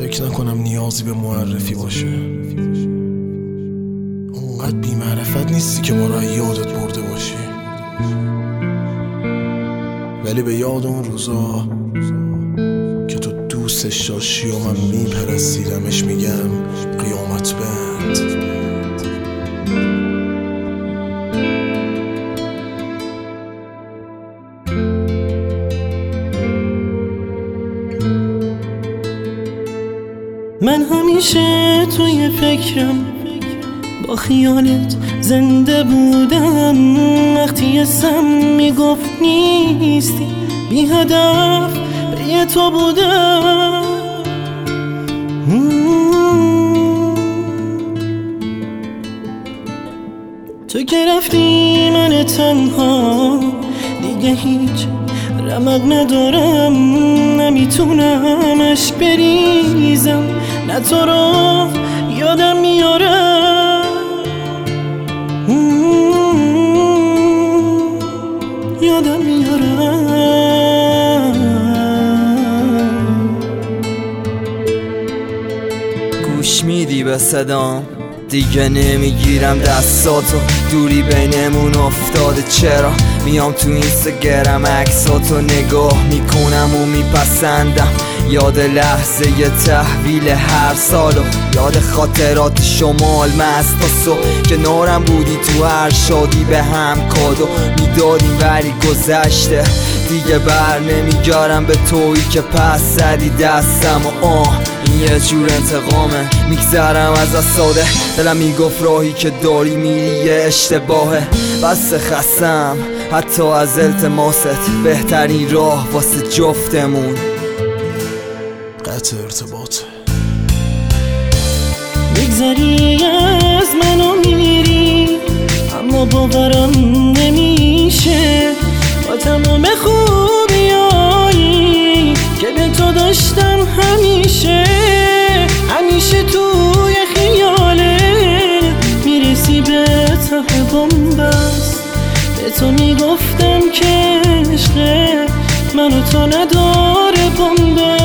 فکر نکنم نیازی به معرفی باشه. اونقدر بی معرفت نیستی که ما را یادت برده باشی، ولی به یاد اون روزا که تو دوستش داشتی و من میپرستیدمش میگم قیامت بند. من همیشه توی فکرم با خیالت زنده بودم. وقتی اسم میگفت نیستی بی هدف به تو بودم. تو که رفتی من تنها دیگه هیچ رمق ندارم، نمیتونم عشق بریزم، نه تو رو یادم میارم. یادم میارم. گوش میدی به صدام؟ دیگه نمیگیرم دستاتو، دوری بینمون افتاده. چرا میام تو اینستاگرام عکساتو نگاه میکنم و میپسندم؟ یاد لحظه ی تحویل هر سالو، یاد خاطرات شمال مستاسو که نارم بودی تو هر شادی به هم کادو میدادیم، ولی گذشته دیگه بر نمیگارم به تویی که پس زدی دستم و این یه جور انتقامه. میگذرم از اساده، دلم میگفت راهی که داری میری یه اشتباهه. بس خستم حتی از التماست، بهترین راه واسه جفتمون قطع ارتباط. میگذری از منو میری اما باورم نمیشه، با تمام خوبیایی که به تو داشتم همیشه. همیشه توی خیالت میرسی به ته بن‌بست، به تو میگفتم که عشق منو تا نداره بن‌بست.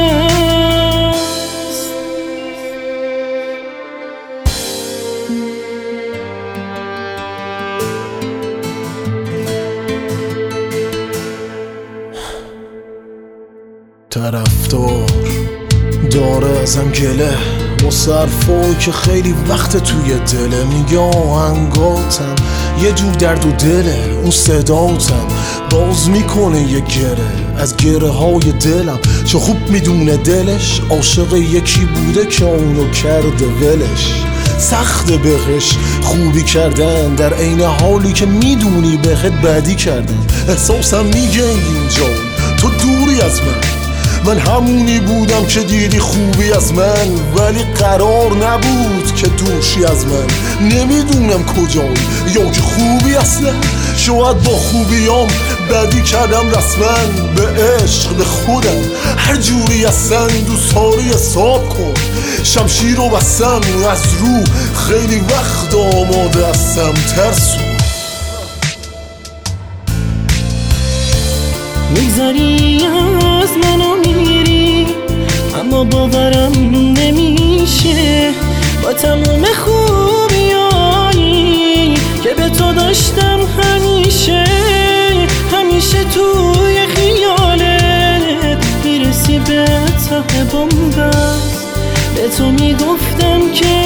طرفدار داره ازم گله واسه حرفایی که خیلی وقت توی دله. میگه آهنگاتم یه جور درد و دله، اون صداتم باز میکنه یه گره از گره های دلم. چه خوب میدونه دلش عاشق یکی بوده که اونو کرده ولش. سخت بهش خوبی کردن در عین حالی که میدونی بهت بدی کردن. احساسم میگه اینجا تو دوری از من همونی بودم که دیدی خوبی از من، ولی قرار نبود که دوشی از من. نمیدونم کجایی یا که خوبی اصلا، شاید با خوبیام بدی کردم رسما. به عشق به خودم هر جوری هستن دوستاری حساب کن. شمشیر رو بستم از رو خیلی وقت آماده هستم ترسو. میگذری از منو میری اما باورم نمیشه، با تمام خوبیایی که به تو داشتم همیشه. همیشه توی خیالت میرسی به ته بن‌بست، به تو میگفتم که